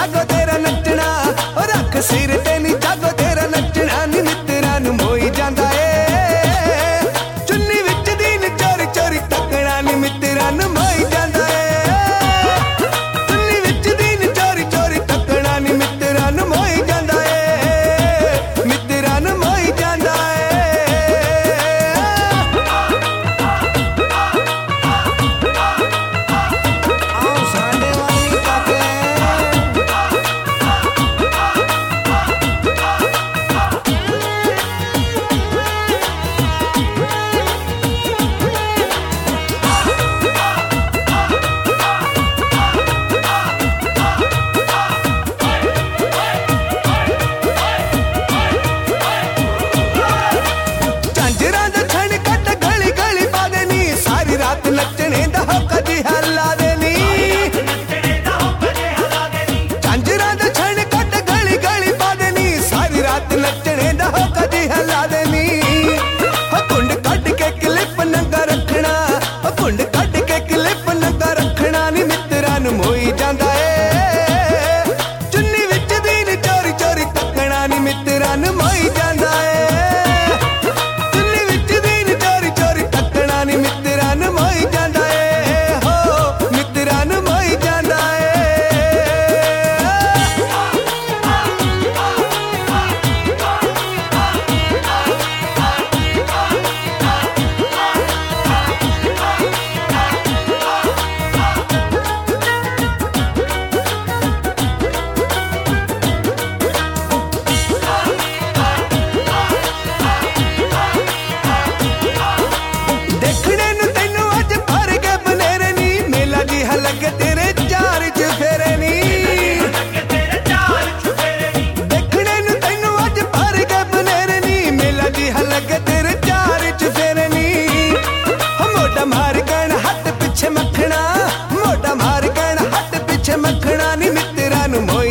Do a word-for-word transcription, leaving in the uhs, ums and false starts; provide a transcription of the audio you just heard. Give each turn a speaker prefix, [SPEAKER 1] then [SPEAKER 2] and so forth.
[SPEAKER 1] जागो तेरा नचना, रख सिर ते नी जागो तेरा नचना नी मित्तरां नूं मोई जांदा ए। चुन्नी विच दीन चोरी चोरी तकना नी मित्तरां नूं मोई जांदा ए। चुन्नी विच दीन चोरी चोरी तकना नी मित्तरां नूं मोई जांदा ए, मित्तरां नूं मोई जांदा ए। नचने दा होका जी हला देनी, झांजरां दा छण कट गली गली पा देनी, सारी रात नचने दा होका जी हला देनी। कुंड कट के क्लिप नंगा रखना, कुंड कट के क्लिप नंगा रखना नी मित्तरां नूं मोई जांदा ए। चुन्नी विच दीन चोरी चोरी तकना नी मित्तरां नूं मोई जांदा ए। चुन्नी विच दीन चोरी चोरी तकना नी मित्तरां नूं मोई जांदा ए, हो मित्तरां नूं मोई जांदा ए। देखने नूं तैनूं अज भर के बनेरे नी, मेला जी लगे तेरे चार चुफेरे नी। देखने नूं तैनूं अज भर के बनेरे नी, मेला जी लगे तेरे चार चुफेरे नी। मोटा मार कण हट पिछे मखना, मोटा मार कण हट पिछे मखना नी मित्तरां नूं मोई